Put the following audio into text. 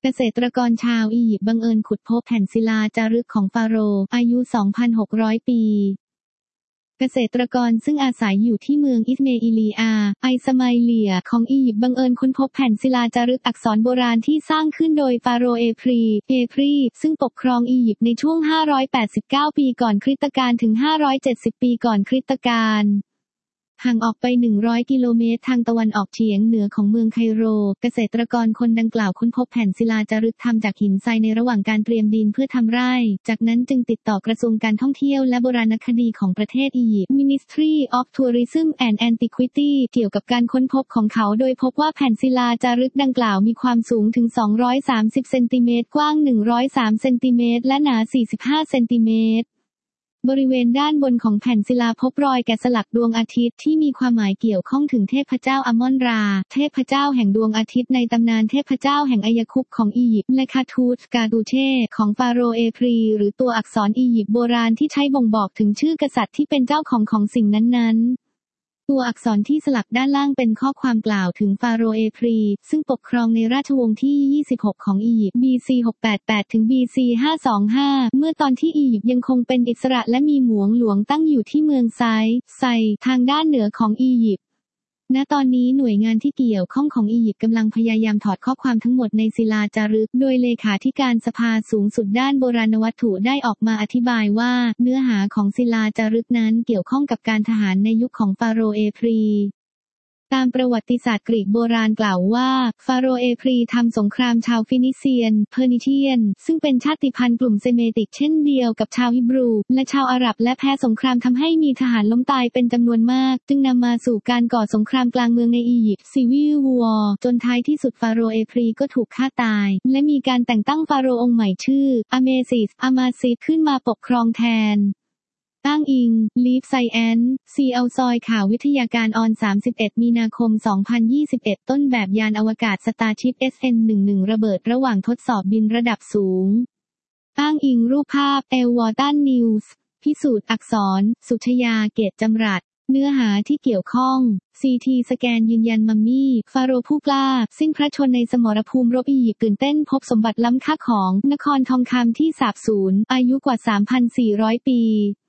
เกษตรกรชาวอียิปต์บังเอิญขุดพบแผ่นศิลาจารึกของฟาโรห์อายุ 2,600 ปี เกษตรกรซึ่งอาศัยอยู่ที่เมืองอิสเมอิลีอาไอสไมเลียของอียิปต์บังเอิญค้นพบแผ่นศิลาจารึกอักษรโบราณที่สร้างขึ้นโดยฟาโรห์เอพรีซึ่งปกครองอียิปต์ในช่วง 589 ปีก่อนคริสตกาลถึง 570 ปีก่อนคริสตกาลห่างออกไป 100 กิโลเมตรทางตะวันออกเฉียงเหนือของเมืองไคโรเกษตรกรคนดังกล่าวค้นพบแผ่นศิลาจารึกทำจากหินทรายในระหว่างการเตรียมดินเพื่อทำไร่จากนั้นจึงติดต่อกระทรวงการท่องเที่ยวและโบราณคดีของประเทศอียิปต์ Ministry of Tourism and Antiquity เกี่ยวกับการค้นพบของเขาโดยพบว่าแผ่นศิลาจารึกดังกล่าวมีความสูงถึง 230 เซนติเมตรกว้าง 103 เซนติเมตรและหนา 45 เซนติเมตรบริเวณด้านบนของแผ่นศิลาพบรอยแกะสลักดวงอาทิตย์ที่มีความหมายเกี่ยวข้องถึงเทพเจ้าอัมมอนราเทพเจ้าแห่งดวงอาทิตย์ในตำนานเทพเจ้าแห่งอัยคุปของอียิปต์และคาทูตกาตูเช่ของฟาโรห์เอพรีหรือตัวอักษรอียิปต์โบราณที่ใช้บ่งบอกถึงชื่อกษัตริย์ที่เป็นเจ้าของสิ่งนั้นๆตัวอักษรที่สลักด้านล่างเป็นข้อความกล่าวถึงฟาโรห์เอพรีซึ่งปกครองในราชวงศ์ที่ 26 ของอียิปต์ BC 688 ถึง BC 525 เมื่อตอนที่อียิปต์ยังคงเป็นอิสระและมีเหมืองหลวงตั้งอยู่ที่เมืองไซทางด้านเหนือของอียิปต์ณตอนนี้หน่วยงานที่เกี่ยวข้องของอียิปต์กำลังพยายามถอดข้อความทั้งหมดในศิลาจารึกโดยเลขาธิการสภาสูงสุดด้านโบราณวัตถุได้ออกมาอธิบายว่าเนื้อหาของศิลาจารึกนั้นเกี่ยวข้องกับการทหารในยุคของฟาโรห์เอพรีตามประวัติศาสตร์กรีกโบราณกล่าวว่าฟาโรห์เอพรีทำสงครามชาวฟินิเซียนเพอร์นิเทียนซึ่งเป็นชาติพันธุ์กลุ่มเซเมติกเช่นเดียวกับชาวฮิบรูและชาวอาหรับและแพ้สงครามทำให้มีทหารล้มตายเป็นจำนวนมากจึงนำมาสู่การก่อสงครามกลางเมืองในอียิปต์ซิวิลวอร์จนท้ายที่สุดฟาโรห์เอพรีก็ถูกฆ่าตายและมีการแต่งตั้งฟาโรห์องค์ใหม่ชื่ออเมซิสอามาซิสขึ้นมาปกครองแทนอ้างอิง ลีฟไซแอนซีเอาซอยข่าววิทยาการออน 31 มีนาคม 2021 ต้นแบบยานอวกาศสตาร์ชิป SN11 ระเบิดระหว่างทดสอบบินระดับสูงอ้างอิงรูปภาพ เอลวอร์ตันนิวส์พิสูจน์อักษร สุชยา เกตจำรัดเนื้อหาที่เกี่ยวข้อง CT สแกนยืนยันมัมมี่ฟาโรห์ผู้กล้าสิ้นพระชนในสมรภูมิรบอียิปต์ตื่นเต้นพบสมบัติล้ำค่าของนครทองคำที่สาบสูญอายุกว่า 3,400 ปี